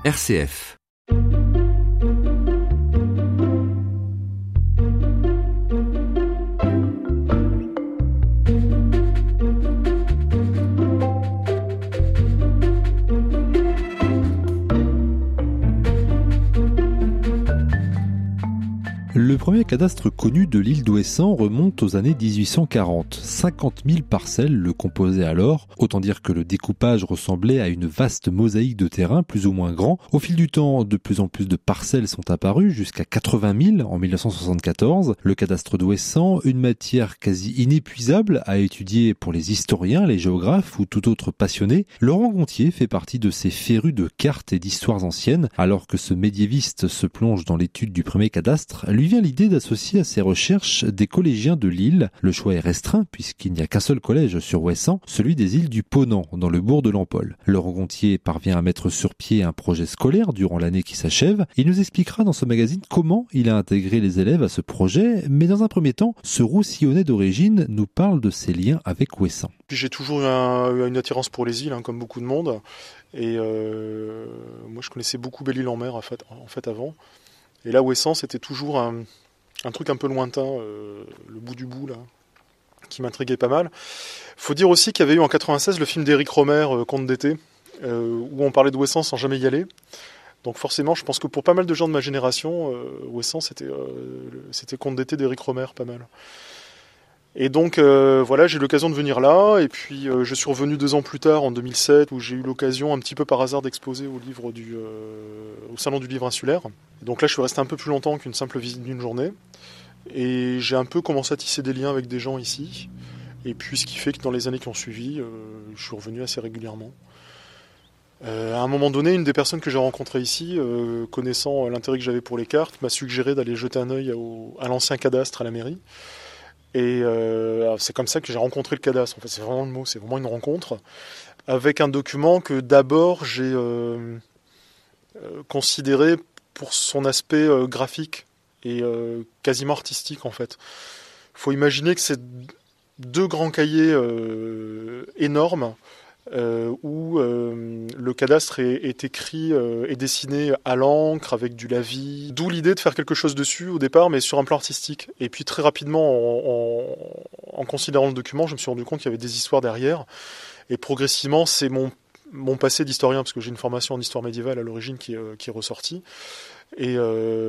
RCF. Le premier cadastre connu de l'île d'Ouessant remonte aux années 1840. 50 000 parcelles le composaient alors. Autant dire que le découpage ressemblait à une vaste mosaïque de terrain plus ou moins grand. Au fil du temps, de plus en plus de parcelles sont apparues, jusqu'à 80 000 en 1974. Le cadastre d'Ouessant, une matière quasi inépuisable à étudier pour les historiens, les géographes ou tout autre passionné. Laurent Gontier fait partie de ces férus de cartes et d'histoires anciennes. Alors que ce médiéviste se plonge dans l'étude du premier cadastre, lui vient l'idée d'associer à ses recherches des collégiens de l'île. Le choix est restreint puisqu'il n'y a qu'un seul collège sur Ouessant, celui des îles du Ponant, dans le bourg de Lampol. Laurent Gontier parvient à mettre sur pied un projet scolaire durant l'année qui s'achève. Il nous expliquera dans ce magazine comment il a intégré les élèves à ce projet, mais dans un premier temps, ce Roussillonnais d'origine nous parle de ses liens avec Ouessant. J'ai toujours eu une attirance pour les îles, comme beaucoup de monde. Et moi, je connaissais beaucoup Belle-Île-en-Mer en fait avant. Et là, Ouessant, c'était toujours un truc un peu lointain, le bout du bout, là, qui m'intriguait pas mal. Faut dire aussi qu'il y avait eu en 96 le film d'Éric Rohmer, Contes d'été, où on parlait d'Ouessant sans jamais y aller. Donc forcément, je pense que pour pas mal de gens de ma génération, Ouessant, c'était Contes d'été d'Éric Rohmer, pas mal. Et donc voilà, j'ai eu l'occasion de venir là, et puis je suis revenu 2 ans plus tard, en 2007, où j'ai eu l'occasion un petit peu par hasard d'exposer au Salon du Livre Insulaire. Et donc là, je suis resté un peu plus longtemps qu'une simple visite d'une journée, et j'ai un peu commencé à tisser des liens avec des gens ici, et puis ce qui fait que dans les années qui ont suivi, je suis revenu assez régulièrement. À un moment donné, une des personnes que j'ai rencontrées ici, connaissant l'intérêt que j'avais pour les cartes, m'a suggéré d'aller jeter un œil à l'ancien cadastre à la mairie. Et c'est comme ça que j'ai rencontré le cadastre. En fait, c'est vraiment le mot, c'est vraiment une rencontre avec un document que d'abord j'ai considéré pour son aspect graphique et quasiment artistique en fait. Il faut imaginer que c'est 2 grands cahiers énormes où le cadastre est écrit et dessiné à l'encre avec du lavis, d'où l'idée de faire quelque chose dessus au départ, mais sur un plan artistique. Et puis très rapidement, en considérant le document, je me suis rendu compte qu'il y avait des histoires derrière, et progressivement, c'est mon passé d'historien, parce que j'ai une formation en histoire médiévale à l'origine qui est ressortie, et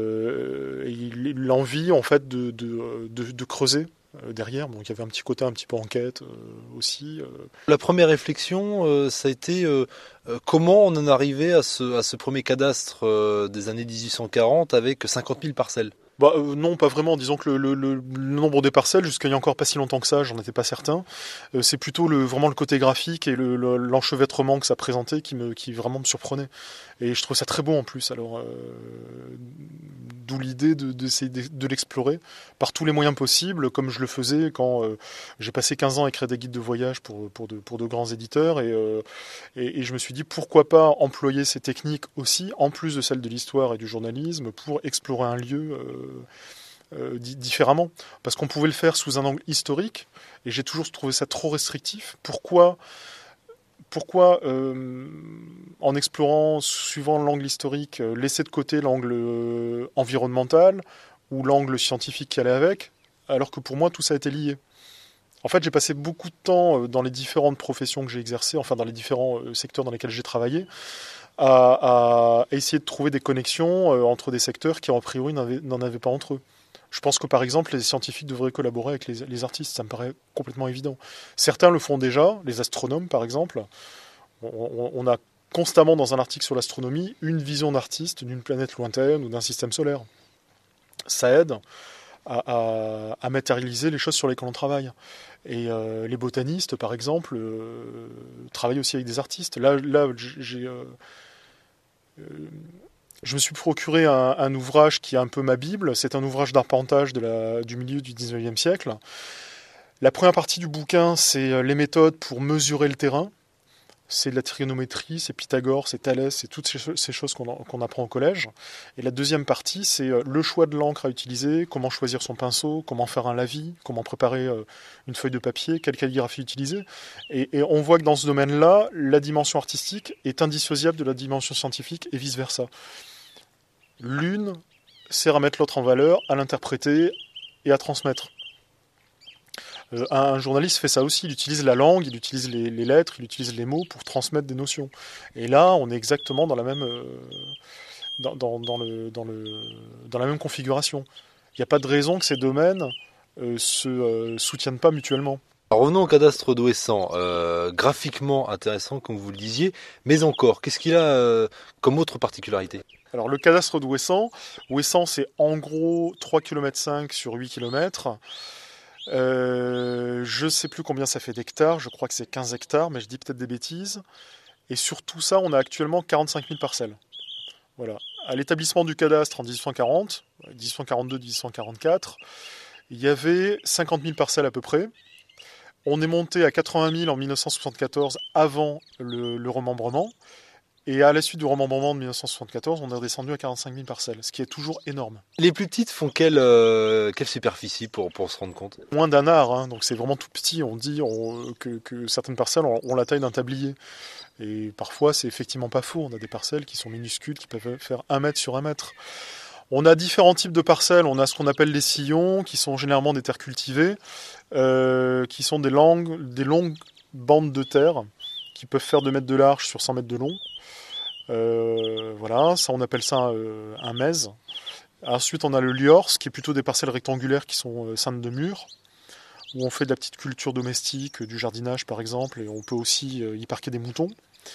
l'envie en fait de creuser derrière. Donc il y avait un petit côté un petit peu enquête aussi. La première réflexion, ça a été comment on en arrivait à ce premier cadastre des années 1840 avec 50 000 parcelles. Non, pas vraiment. Disons que le nombre des parcelles, jusqu'à il y a encore pas si longtemps que ça, j'en étais pas certain. C'est plutôt vraiment le côté graphique et l'enchevêtrement que ça présentait qui vraiment me surprenait. Et je trouve ça très beau en plus. Alors, d'où l'idée d'essayer de l'explorer par tous les moyens possibles, comme je le faisais quand j'ai passé 15 ans à écrire des guides de voyage pour de grands éditeurs. Et je me suis dit, pourquoi pas employer ces techniques aussi, en plus de celles de l'histoire et du journalisme, pour explorer un lieu différemment. Parce qu'on pouvait le faire sous un angle historique, et j'ai toujours trouvé ça trop restrictif. Pourquoi en explorant, suivant l'angle historique, laisser de côté l'angle environnemental ou l'angle scientifique qui allait avec, alors que pour moi tout ça a été lié. En fait, j'ai passé beaucoup de temps dans les différentes professions que j'ai exercées, enfin dans les différents secteurs dans lesquels j'ai travaillé, à essayer de trouver des connexions entre des secteurs qui, a priori, n'en avaient pas entre eux. Je pense que, par exemple, les scientifiques devraient collaborer avec les artistes, ça me paraît complètement évident. Certains le font déjà, les astronomes, par exemple. On a constamment, dans un article sur l'astronomie, une vision d'artiste d'une planète lointaine ou d'un système solaire. Ça aide à matérialiser les choses sur lesquelles on travaille. Et les botanistes, par exemple, travaillent aussi avec des artistes. Là je me suis procuré un ouvrage qui est un peu ma Bible. C'est un ouvrage d'arpentage du milieu du 19e siècle. La première partie du bouquin, c'est les méthodes pour mesurer le terrain. c'est de la trigonométrie, c'est Pythagore, c'est Thalès, c'est toutes ces choses qu'on apprend au collège. Et la deuxième partie, c'est le choix de l'encre à utiliser, comment choisir son pinceau, comment faire un lavis, comment préparer une feuille de papier, quelle calligraphie utiliser. Et on voit que dans ce domaine-là, la dimension artistique est indissociable de la dimension scientifique et vice-versa. L'une sert à mettre l'autre en valeur, à l'interpréter et à transmettre. Un journaliste fait ça aussi, il utilise la langue, il utilise les lettres, il utilise les mots pour transmettre des notions. Et là, on est exactement dans la même, dans la même configuration. Il n'y a pas de raison que ces domaines se soutiennent pas mutuellement. Alors revenons au cadastre d'Ouessant, graphiquement intéressant comme vous le disiez, mais encore, qu'est-ce qu'il a comme autre particularité? Alors le cadastre d'Ouessant, c'est en gros 3,5 km sur 8 km. Je ne sais plus combien ça fait d'hectares, je crois que c'est 15 hectares, mais je dis peut-être des bêtises. Et sur tout ça, on a actuellement 45 000 parcelles. Voilà. À l'établissement du cadastre en 1840, 1842, 1844, il y avait 50 000 parcelles à peu près. On est monté à 80 000 en 1974 avant le remembrement. Et à la suite du remembrement de 1974, on est redescendu à 45 000 parcelles, ce qui est toujours énorme. Les plus petites font quelle superficie pour se rendre compte? Moins d'un art, hein, donc c'est vraiment tout petit. On dit que certaines parcelles ont la taille d'un tablier. Et parfois, c'est effectivement pas faux. On a des parcelles qui sont minuscules, qui peuvent faire 1 mètre sur 1 mètre. On a différents types de parcelles. On a ce qu'on appelle les sillons, qui sont généralement des terres cultivées, qui sont des longues bandes de terre, qui peuvent faire 2 mètres de large sur 100 mètres de long. Voilà, ça on appelle ça un mèse. Ensuite on a le liors, qui est plutôt des parcelles rectangulaires qui sont ceintes de murs, où on fait de la petite culture domestique, du jardinage par exemple, et on peut aussi y parquer des moutons.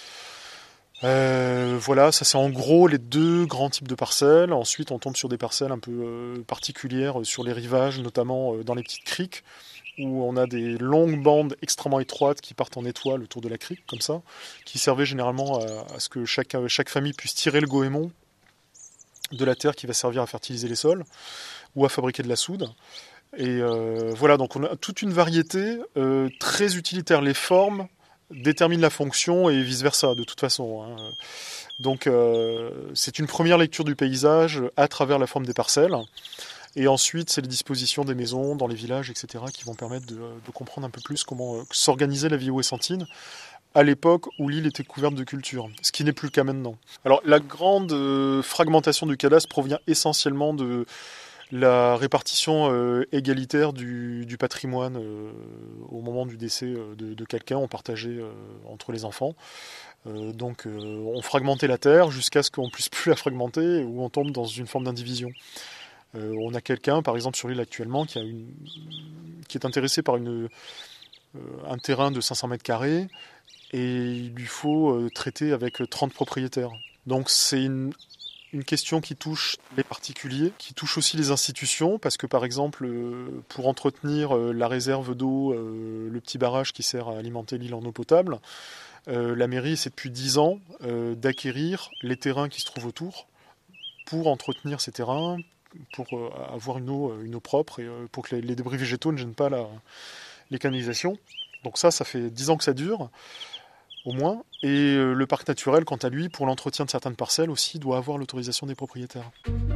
Voilà, ça c'est en gros les 2 grands types de parcelles. Ensuite on tombe sur des parcelles un peu particulières sur les rivages, notamment dans les petites criques, où on a des longues bandes extrêmement étroites qui partent en étoile autour de la crique, comme ça, qui servaient généralement à ce que chaque famille puisse tirer le goémon de la terre qui va servir à fertiliser les sols, ou à fabriquer de la soude. Et voilà, donc on a toute une variété très utilitaire. Les formes déterminent la fonction et vice-versa, de toute façon. Hein. Donc c'est une première lecture du paysage à travers la forme des parcelles. Et ensuite, c'est les dispositions des maisons dans les villages, etc., qui vont permettre de comprendre un peu plus comment s'organisait la vie ouessantine à l'époque où l'île était couverte de culture, ce qui n'est plus le cas maintenant. Alors, la grande fragmentation du cadastre provient essentiellement de la répartition égalitaire du patrimoine au moment du décès de quelqu'un. On partageait entre les enfants. Donc, on fragmentait la terre jusqu'à ce qu'on ne puisse plus la fragmenter, où on tombe dans une forme d'indivision. On a quelqu'un, par exemple sur l'île actuellement, qui est intéressé par un terrain de 500 mètres carrés et il lui faut traiter avec 30 propriétaires. Donc c'est une question qui touche les particuliers, qui touche aussi les institutions, parce que par exemple, pour entretenir la réserve d'eau, le petit barrage qui sert à alimenter l'île en eau potable, la mairie essaie depuis 10 ans d'acquérir les terrains qui se trouvent autour pour entretenir ces terrains, pour avoir une eau propre et pour que les débris végétaux ne gênent pas les canalisations. Donc ça fait 10 ans que ça dure, au moins. Et le parc naturel, quant à lui, pour l'entretien de certaines parcelles aussi, doit avoir l'autorisation des propriétaires.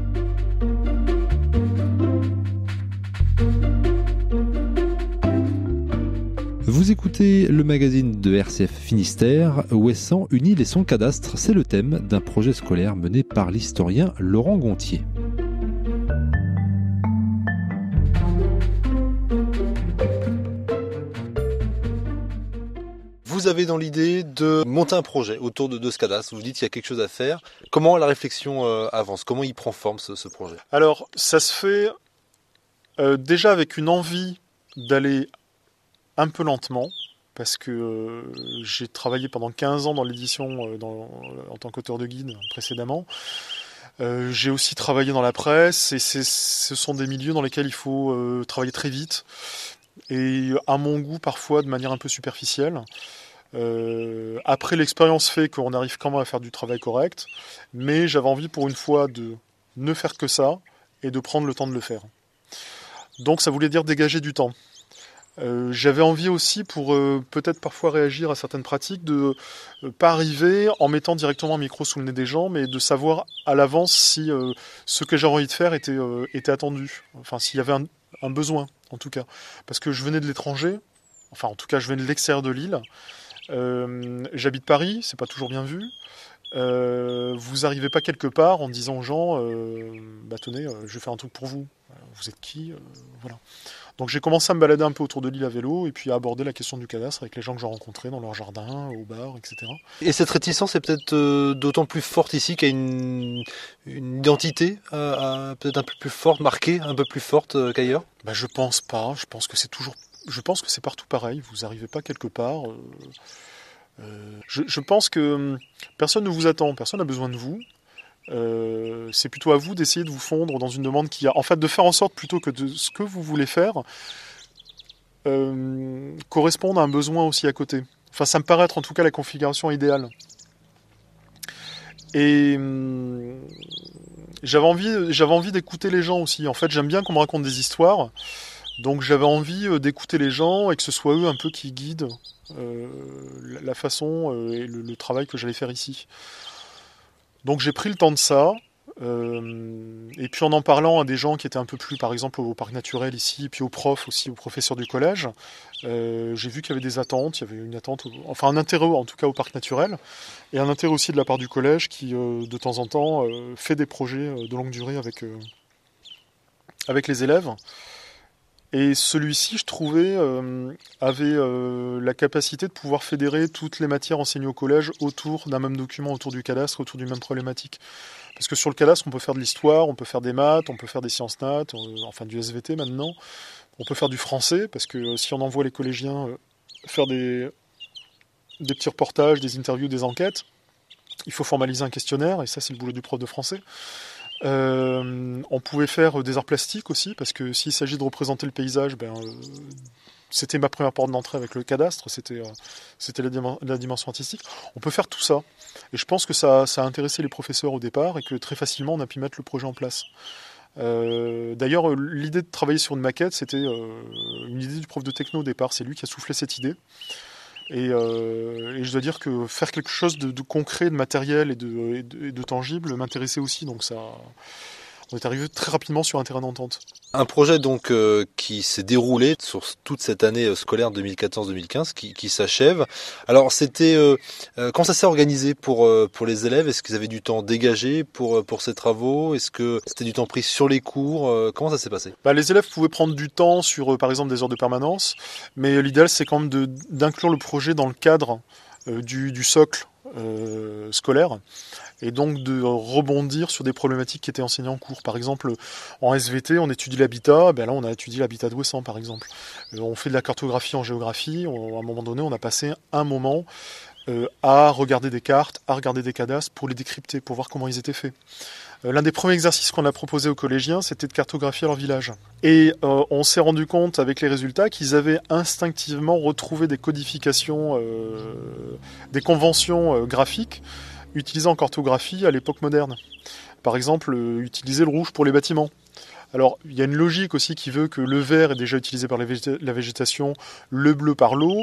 Vous écoutez le magazine de RCF Finistère, Ouessant, une île et son cadastre, c'est le thème d'un projet scolaire mené par l'historien Laurent Gontier. Vous avez dans l'idée de monter un projet autour de ce cadastre, vous dites qu'il y a quelque chose à faire. Comment la réflexion avance? Comment il prend forme ce projet? Alors, ça se fait déjà avec une envie d'aller un peu lentement, parce que j'ai travaillé pendant 15 ans dans l'édition en tant qu'auteur de guide précédemment. J'ai aussi travaillé dans la presse, et ce sont des milieux dans lesquels il faut travailler très vite, et à mon goût parfois de manière un peu superficielle. Après, l'expérience fait qu'on arrive quand même à faire du travail correct, mais j'avais envie pour une fois de ne faire que ça et de prendre le temps de le faire. Donc ça voulait dire dégager du temps. J'avais envie aussi, pour peut-être parfois réagir à certaines pratiques, de pas arriver en mettant directement un micro sous le nez des gens, mais de savoir à l'avance si ce que j'avais envie de faire était attendu. Enfin, s'il y avait un besoin, en tout cas. Parce que je venais de l'étranger, enfin en tout cas je venais de l'extérieur de l'île. J'habite Paris, c'est pas toujours bien vu. Vous arrivez pas quelque part en disant aux gens bah tenez, je vais faire un truc pour vous. Vous êtes qui voilà. Donc j'ai commencé à me balader un peu autour de l'île à vélo et puis à aborder la question du cadastre avec les gens que j'ai rencontrés dans leur jardin, au bar, etc. Et cette réticence est peut-être d'autant plus forte ici qu'il y a une identité peut-être un peu plus forte, marquée, un peu plus forte qu'ailleurs. Bah, je pense pas. Je pense que c'est partout pareil. Vous arrivez pas quelque part. Je pense que personne ne vous attend, personne n'a besoin de vous. C'est plutôt à vous d'essayer de vous fondre dans une demande qui a, en fait, de faire en sorte plutôt que de ce que vous voulez faire corresponde à un besoin aussi à côté. Enfin, ça me paraît être en tout cas la configuration idéale. Et j'avais envie d'écouter les gens aussi. En fait, j'aime bien qu'on me raconte des histoires. Donc j'avais envie d'écouter les gens et que ce soit eux un peu qui guident la façon et le travail que j'allais faire ici. Donc j'ai pris le temps de ça. Et puis en parlant à des gens qui étaient un peu plus, par exemple, au parc naturel ici, et puis aux profs aussi, aux professeurs du collège, j'ai vu qu'il y avait des attentes. Il y avait une attente, enfin un intérêt en tout cas au parc naturel, et un intérêt aussi de la part du collège qui, de temps en temps, fait des projets de longue durée avec les élèves. Et celui-ci, je trouvais, avait la capacité de pouvoir fédérer toutes les matières enseignées au collège autour d'un même document, autour du cadastre, autour d'une même problématique. Parce que sur le cadastre, on peut faire de l'histoire, on peut faire des maths, on peut faire des sciences nat, enfin du SVT maintenant. On peut faire du français, parce que si on envoie les collégiens faire des petits reportages, des interviews, des enquêtes, il faut formaliser un questionnaire, et ça c'est le boulot du prof de français. On pouvait faire des arts plastiques aussi, parce que s'il s'agit de représenter le paysage, c'était ma première porte d'entrée avec le cadastre, c'était la dimension artistique. On peut faire tout ça. Et je pense que ça a intéressé les professeurs au départ et que très facilement on a pu mettre le projet en place. D'ailleurs, l'idée de travailler sur une maquette, c'était une idée du prof de techno au départ. C'est lui qui a soufflé cette idée. Et je dois dire que faire quelque chose de concret, de matériel et de tangible m'intéressait aussi. Donc on est arrivé très rapidement sur un terrain d'entente. Un projet donc qui s'est déroulé sur toute cette année scolaire 2014-2015 qui s'achève. Alors c'était quand ça s'est organisé pour les élèves, est-ce qu'ils avaient du temps dégagé pour ces travaux? Est-ce que c'était du temps pris sur les cours? Comment ça s'est passé? Les élèves pouvaient prendre du temps sur par exemple des heures de permanence, mais l'idéal c'est quand même d'inclure le projet dans le cadre du socle scolaire, et donc de rebondir sur des problématiques qui étaient enseignées en cours. Par exemple, en SVT, on étudie l'habitat, là on a étudié l'habitat d'Ouessant par exemple. On fait de la cartographie en géographie, à un moment donné on a passé un moment à regarder des cartes, à regarder des cadastres pour les décrypter, pour voir comment ils étaient faits. L'un des premiers exercices qu'on a proposé aux collégiens, c'était de cartographier leur village. Et on s'est rendu compte avec les résultats qu'ils avaient instinctivement retrouvé des codifications, des conventions graphiques utilisées en cartographie à l'époque moderne. Par exemple, utiliser le rouge pour les bâtiments. Alors, il y a une logique aussi qui veut que le vert est déjà utilisé par la végétation, le bleu par l'eau,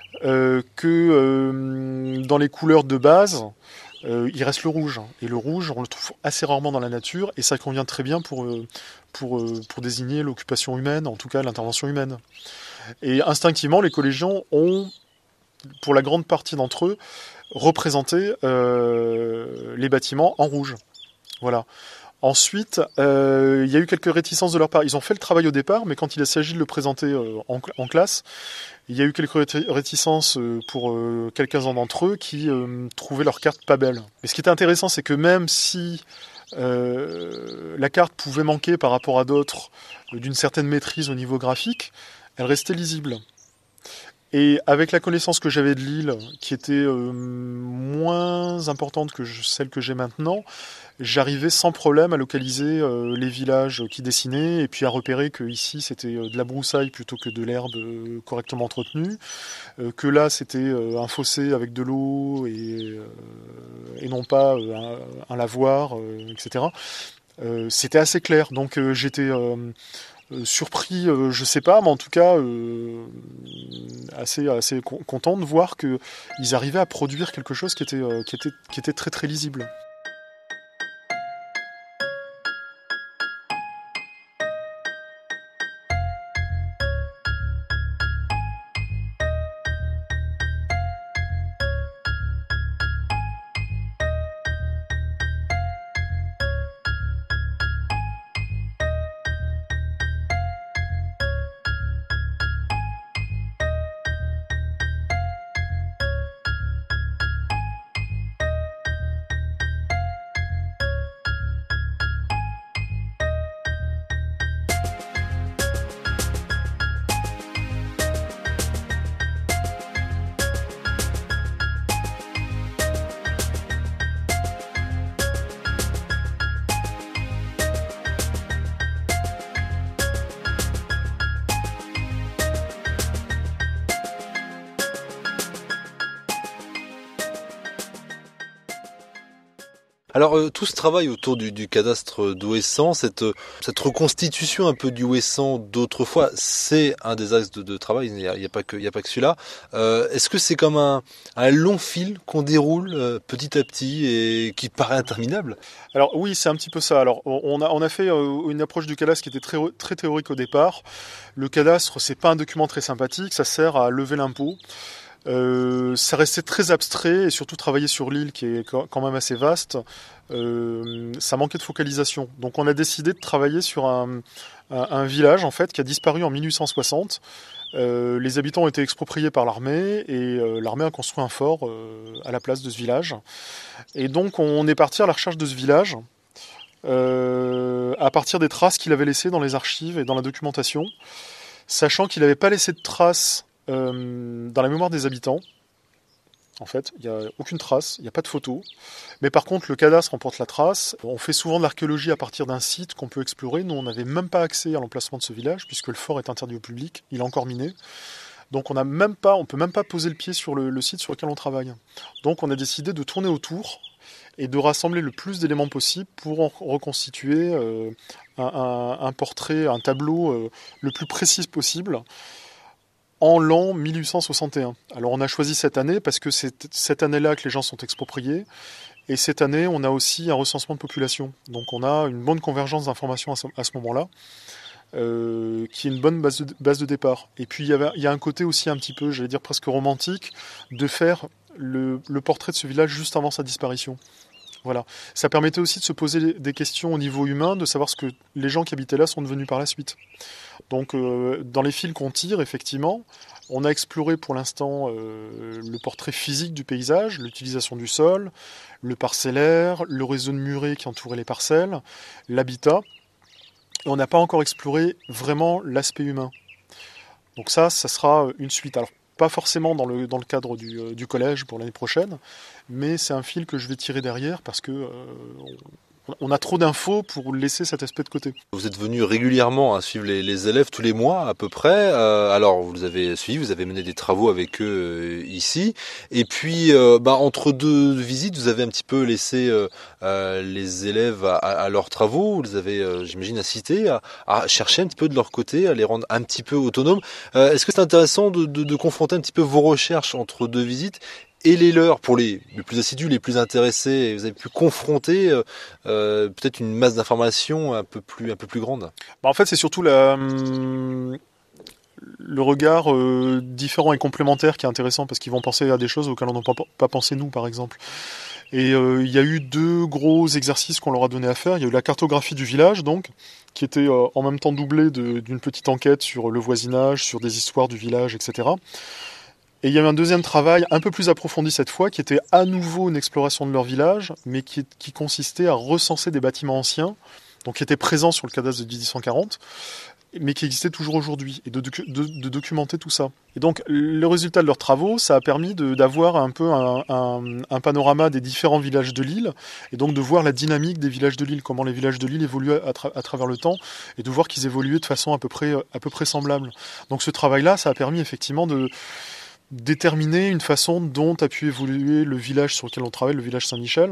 que dans les couleurs de base, il reste le rouge. Et le rouge, on le trouve assez rarement dans la nature, et ça convient très bien pour désigner l'occupation humaine, en tout cas l'intervention humaine. Et instinctivement, les collégiens ont, pour la grande partie d'entre eux, représenté les bâtiments en rouge. Voilà. Ensuite, il y a eu quelques réticences de leur part. Ils ont fait le travail au départ, mais quand il s'agit de le présenter en classe, il y a eu quelques réticences pour quelques-uns d'entre eux qui trouvaient leur carte pas belle. Mais ce qui était intéressant, c'est que même si la carte pouvait manquer par rapport à d'autres d'une certaine maîtrise au niveau graphique, elle restait lisible. Et avec la connaissance que j'avais de l'île, qui était moins importante que celle que j'ai maintenant, j'arrivais sans problème à localiser les villages qui dessinaient, et puis à repérer que ici c'était de la broussaille plutôt que de l'herbe correctement entretenue, que là c'était un fossé avec de l'eau et non pas un lavoir, etc. C'était assez clair, donc j'étais Surpris, je sais pas, mais en tout cas assez content de voir qu'ils arrivaient à produire quelque chose qui était très très lisible. Alors tout ce travail autour du cadastre d'Ouessant, cette reconstitution un peu du Ouessant d'autrefois, c'est un des axes de travail. Il n'y a pas que celui-là. Est-ce que c'est comme un long fil qu'on déroule petit à petit et qui paraît interminable? Alors oui, c'est un petit peu ça. Alors on a fait une approche du cadastre qui était très très théorique au départ. Le cadastre, c'est pas un document très sympathique, ça sert à lever l'impôt. Ça restait très abstrait et surtout travailler sur l'île qui est quand même assez vaste, ça manquait de focalisation. Donc on a décidé de travailler sur un village en fait qui a disparu en 1860. Les habitants ont été expropriés par l'armée et l'armée a construit un fort à la place de ce village. Et donc on est parti à la recherche de ce village à partir des traces qu'il avait laissées dans les archives et dans la documentation, sachant qu'il n'avait pas laissé de traces dans la mémoire des habitants. En fait, il n'y a aucune trace, il n'y a pas de photo. Mais par contre, le cadastre emporte la trace. On fait souvent de l'archéologie à partir d'un site qu'on peut explorer. Nous, on n'avait même pas accès à l'emplacement de ce village, puisque le fort est interdit au public, il est encore miné. Donc on peut même pas poser le pied sur le site sur lequel on travaille. Donc on a décidé de tourner autour et de rassembler le plus d'éléments possible pour en reconstituer un portrait, un tableau le plus précis possible, en l'an 1861. Alors on a choisi cette année parce que c'est cette année-là que les gens sont expropriés. Et cette année, on a aussi un recensement de population. Donc on a une bonne convergence d'informations à ce moment-là, qui est une bonne base de départ. Et puis il y a un côté aussi un petit peu, j'allais dire presque romantique, de faire le portrait de ce village juste avant sa disparition. Voilà. Ça permettait aussi de se poser des questions au niveau humain, de savoir ce que les gens qui habitaient là sont devenus par la suite. Donc dans les fils qu'on tire, effectivement, on a exploré pour l'instant le portrait physique du paysage, l'utilisation du sol, le parcellaire, le réseau de murets qui entourait les parcelles, l'habitat. Et on n'a pas encore exploré vraiment l'aspect humain. Donc ça sera une suite. Alors pas forcément dans le cadre du collège pour l'année prochaine, mais c'est un fil que je vais tirer derrière parce que on a trop d'infos pour laisser cet aspect de côté. Vous êtes venu régulièrement à suivre les élèves tous les mois à peu près. Alors vous les avez suivis, vous avez mené des travaux avec eux ici. Et puis entre deux visites, vous avez un petit peu laissé les élèves à leurs travaux. Vous les avez, j'imagine, incités à chercher un petit peu de leur côté, à les rendre un petit peu autonomes. Est-ce que c'est intéressant de confronter un petit peu vos recherches entre deux visites et les leurs, pour les plus assidus, les plus intéressés? Vous avez pu confronter peut-être une masse d'informations un peu plus grande. En fait, c'est surtout le regard différent et complémentaire qui est intéressant, parce qu'ils vont penser à des choses auxquelles on n'a pas pensé nous, par exemple. Et il y a eu deux gros exercices qu'on leur a donné à faire. Il y a eu la cartographie du village, donc, qui était en même temps doublée d'une petite enquête sur le voisinage, sur des histoires du village, etc. Et il y a eu un deuxième travail, un peu plus approfondi cette fois, qui était à nouveau une exploration de leur village, mais qui consistait à recenser des bâtiments anciens, donc qui étaient présents sur le cadastre de 1840, mais qui existaient toujours aujourd'hui, et de documenter tout ça. Et donc le résultat de leurs travaux, ça a permis d'avoir un peu un panorama des différents villages de l'île, et donc de voir la dynamique des villages de l'île, comment les villages de l'île évoluaient à travers le temps, et de voir qu'ils évoluaient de façon à peu près semblable. Donc ce travail-là, ça a permis effectivement déterminer une façon dont a pu évoluer le village sur lequel on travaille, le village Saint-Michel,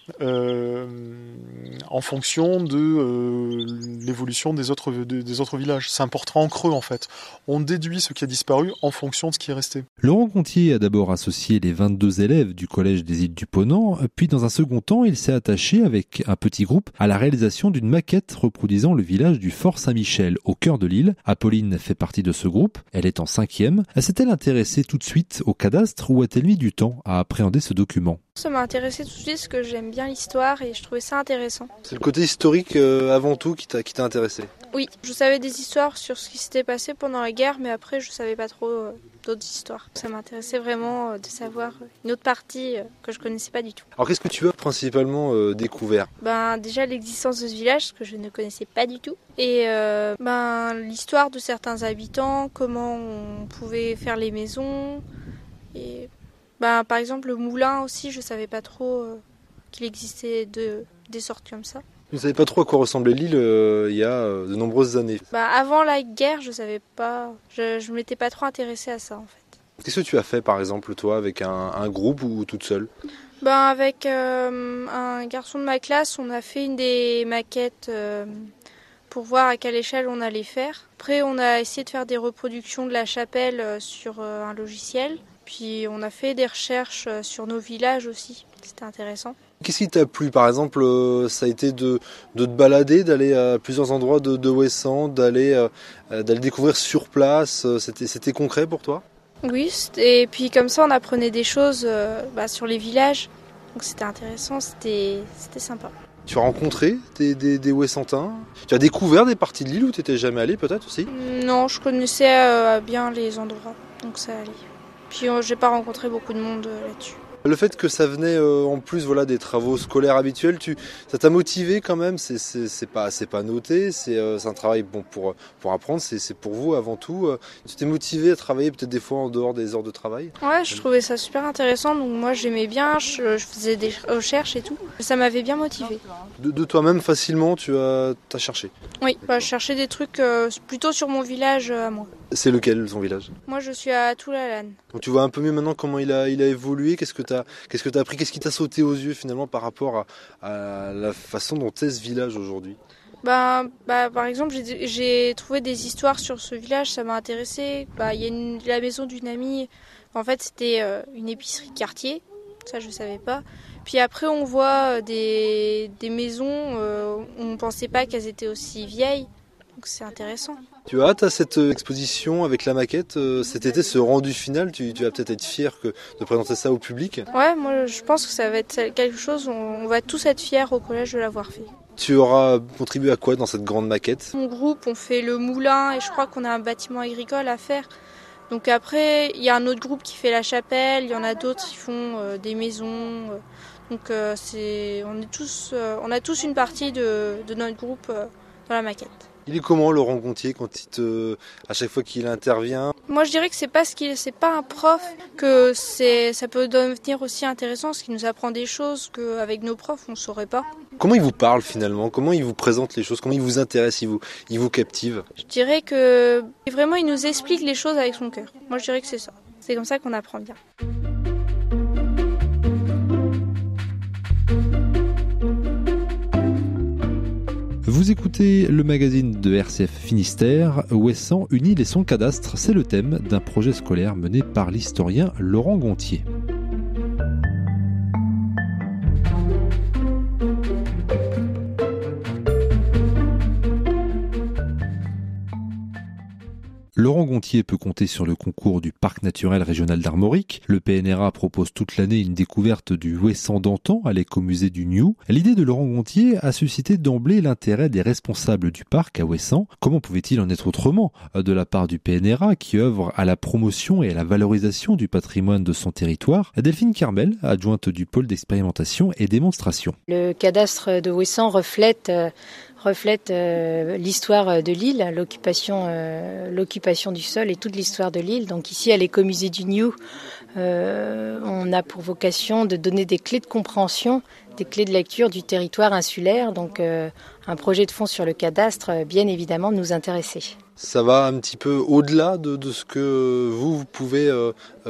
en fonction de l'évolution des autres villages. C'est un portrait en creux en fait. On déduit ce qui a disparu en fonction de ce qui est resté. Laurent Gontier a d'abord associé les 22 élèves du collège des Îles du Ponant, puis dans un second temps, il s'est attaché avec un petit groupe à la réalisation d'une maquette reproduisant le village du Fort Saint-Michel au cœur de l'île. Apolline fait partie de ce groupe, elle est en 5e. S'est-elle intéressée tout de suite au cadastre ou a-t-elle mis du temps à appréhender ce document ? Ça m'a intéressé tout de suite parce que j'aime bien l'histoire et je trouvais ça intéressant. C'est le côté historique avant tout qui t'a intéressé. Oui, je savais des histoires sur ce qui s'était passé pendant la guerre, mais après je savais pas trop d'autres histoires. Ça m'intéressait vraiment de savoir une autre partie que je connaissais pas du tout. Alors qu'est-ce que tu as principalement découvert ? Déjà l'existence de ce village, que je ne connaissais pas du tout. Et l'histoire de certains habitants, comment on pouvait faire les maisons. Et par exemple le moulin aussi, je savais pas trop qu'il existait des sortes comme ça. Tu ne savais pas trop à quoi ressemblait l'île il y a de nombreuses années. Avant la guerre, je savais pas. Je m'étais pas trop intéressée à ça en fait. Qu'est-ce que tu as fait par exemple toi avec un groupe ou toute seule ? Avec un garçon de ma classe, on a fait une des maquettes pour voir à quelle échelle on allait faire. Après, on a essayé de faire des reproductions de la chapelle sur un logiciel. Puis on a fait des recherches sur nos villages aussi. C'était intéressant. Qu'est-ce qui t'a plu par exemple ça a été de te balader, d'aller à plusieurs endroits de Ouessant, d'aller découvrir sur place. C'était concret pour toi ? Oui, et puis comme ça on apprenait des choses sur les villages. Donc c'était intéressant, c'était sympa. Tu as rencontré des Ouessantins ? Tu as découvert des parties de l'île où tu n'étais jamais allé peut-être aussi ? Non, je connaissais bien les endroits, donc ça allait. Puis j'ai pas rencontré beaucoup de monde là-dessus. Le fait que ça venait en plus des travaux scolaires habituels, ça t'a motivé quand même. C'est pas noté, c'est un travail pour apprendre, c'est pour vous avant tout. Tu t'es motivé à travailler peut-être des fois en dehors des heures de travail ? Ouais, je trouvais ça super intéressant, donc moi j'aimais bien, je faisais des recherches et tout. Ça m'avait bien motivé. De toi-même facilement, t'as cherché ? Oui, je cherchais des trucs plutôt sur mon village à moi. C'est lequel ton village ? Moi je suis à Toulalan. Donc tu vois un peu mieux maintenant comment il a évolué, qu'est-ce que t'as appris, qu'est-ce qui t'a sauté aux yeux finalement par rapport à la façon dont est ce village aujourd'hui ? Par exemple, j'ai trouvé des histoires sur ce village, ça m'a intéressé. Il y a la maison d'une amie, en fait c'était une épicerie de quartier, ça je savais pas. Puis après on voit des maisons, on pensait pas qu'elles étaient aussi vieilles, donc c'est intéressant. Tu as hâte à cette exposition avec la maquette cet été, ce rendu final, tu vas peut-être être fier de présenter ça au public ? Ouais, moi je pense que ça va être quelque chose, on va tous être fiers au collège de l'avoir fait. Tu auras contribué à quoi dans cette grande maquette ? Mon groupe, on fait le moulin et je crois qu'on a un bâtiment agricole à faire. Donc après, il y a un autre groupe qui fait la chapelle, il y en a d'autres qui font des maisons. Donc on a tous une partie de notre groupe dans la maquette. Il est comment Laurent Gontier quand à chaque fois qu'il intervient ? Moi je dirais que c'est pas un prof, que ça peut devenir aussi intéressant parce qu'il nous apprend des choses qu'avec nos profs on saurait pas. Comment il vous parle finalement ? Comment il vous présente les choses ? Comment il vous intéresse ? Il vous captive ? Je dirais que vraiment il nous explique les choses avec son cœur. Moi je dirais que c'est ça. C'est comme ça qu'on apprend bien. Vous écoutez le magazine de RCF Finistère, Ouessant, une île et son cadastre, c'est le thème d'un projet scolaire mené par l'historien Laurent Gontier. Laurent Gontier peut compter sur le concours du Parc naturel régional d'Armorique. Le PNRA propose toute l'année une découverte du Ouessant d'antan à l'écomusée du Niou. L'idée de Laurent Gontier a suscité d'emblée l'intérêt des responsables du parc à Ouessant. Comment pouvait-il en être autrement de la part du PNRA qui œuvre à la promotion et à la valorisation du patrimoine de son territoire ? Delphine Carmel, adjointe du pôle d'expérimentation et démonstration. Le cadastre de Ouessant reflète l'histoire de l'île, l'occupation du sol et toute l'histoire de l'île. Donc ici à l'écomusée du Niou, On a pour vocation de donner des clés de compréhension, des clés de lecture du territoire insulaire. Donc un projet de fond sur le cadastre, bien évidemment, nous intéressait. Ça va un petit peu au-delà de ce que vous pouvez présenter ?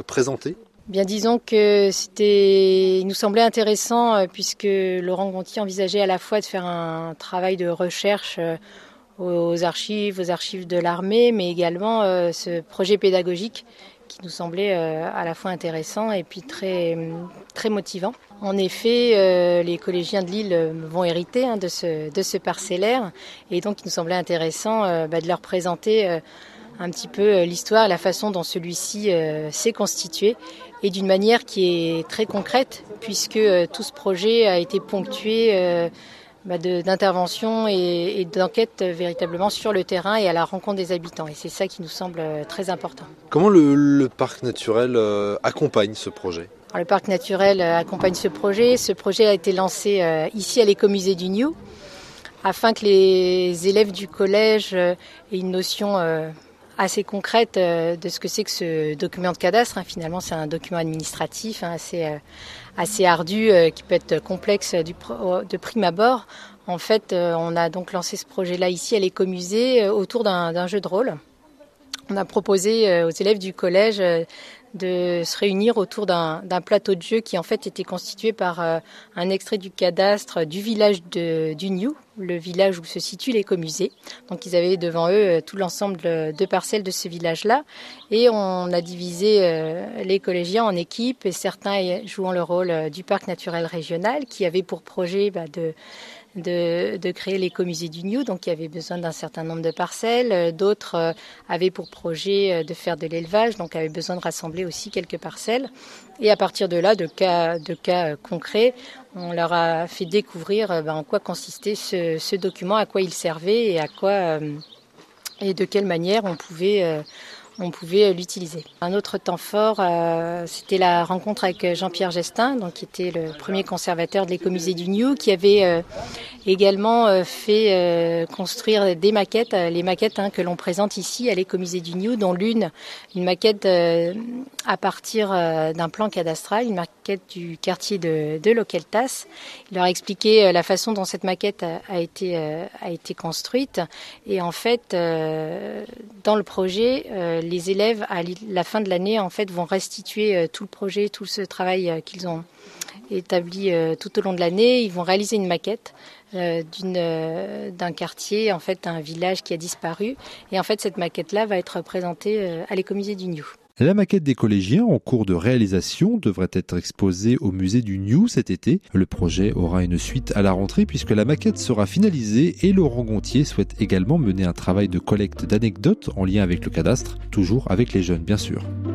Bien, disons que il nous semblait intéressant puisque Laurent Gontier envisageait à la fois de faire un travail de recherche aux archives de l'armée, mais également ce projet pédagogique qui nous semblait à la fois intéressant et puis très, très motivant. En effet, les collégiens de Lille vont hériter de ce parcellaire et donc il nous semblait intéressant de leur présenter un petit peu l'histoire et la façon dont celui-ci s'est constitué et d'une manière qui est très concrète puisque tout ce projet a été ponctué d'interventions et d'enquêtes véritablement sur le terrain et à la rencontre des habitants. Et c'est ça qui nous semble très important. Comment le parc naturel accompagne ce projet ? Alors, le parc naturel accompagne ce projet. Ce projet a été lancé ici à l'écomusée du Niou afin que les élèves du collège aient une notion assez concrète de ce que c'est que ce document de cadastre. Finalement, c'est un document administratif assez ardu, qui peut être complexe de prime abord. En fait, on a donc lancé ce projet-là ici à l'écomusée autour d'un jeu de rôle. On a proposé aux élèves du collège de se réunir autour d'un plateau de jeu qui en fait était constitué par un extrait du cadastre du village du Niou, le village où se situe l'écomusée. Donc ils avaient devant eux tout l'ensemble de parcelles de ce village-là et on a divisé les collégiens en équipes et certains jouant le rôle du parc naturel régional qui avait pour projet de créer l'écomusée du Niou, donc il y avait besoin d'un certain nombre de parcelles. D'autres avaient pour projet de faire de l'élevage, donc avaient besoin de rassembler aussi quelques parcelles. Et à partir de là, de cas concrets, on leur a fait découvrir en quoi consistait ce document, à quoi il servait et de quelle manière on pouvait l'utiliser. Un autre temps fort, c'était la rencontre avec Jean-Pierre Gestin, donc qui était le premier conservateur de l'écomusée du Niou, qui avait également fait construire des maquettes, les maquettes que l'on présente ici à l'écomusée du Niou, dont une maquette à partir d'un plan cadastral, une maquette du quartier de Loqueltas. Il leur a expliqué la façon dont cette maquette a été construite, et en fait, dans le projet, les élèves, à la fin de l'année, en fait, vont restituer tout le projet, tout ce travail qu'ils ont établi tout au long de l'année. Ils vont réaliser une maquette d'un quartier, en fait, un village qui a disparu. Et en fait, cette maquette-là va être présentée à l'écomusée du Niou. La maquette des collégiens en cours de réalisation devrait être exposée au musée du Niou cet été. Le projet aura une suite à la rentrée puisque la maquette sera finalisée et Laurent Gontier souhaite également mener un travail de collecte d'anecdotes en lien avec le cadastre, toujours avec les jeunes bien sûr.